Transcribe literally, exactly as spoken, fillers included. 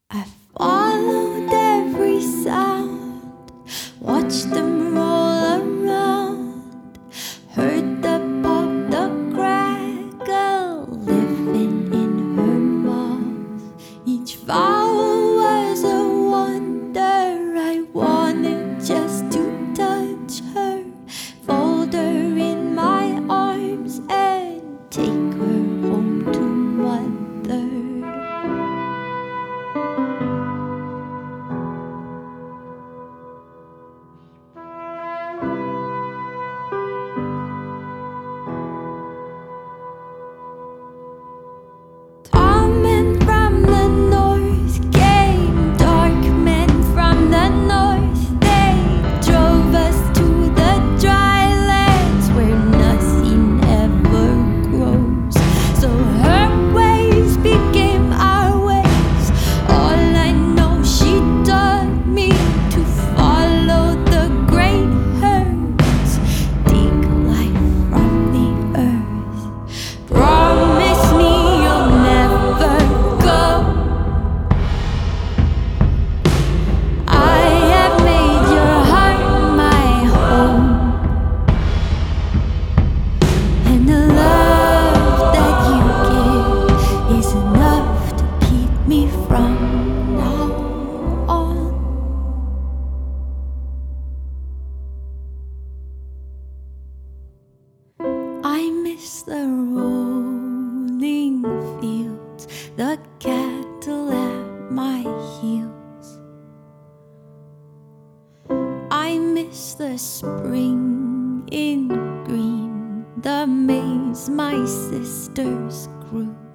I followed every sound, watched them roll around, heard the pop, the crackle living in her mouth. Each vowel was a wonder. I wanted just to touch her, fold her in my arms and take her home to mother. I miss the rolling fields, the cattle at my heels. I miss the spring in green, the maize my sisters grew.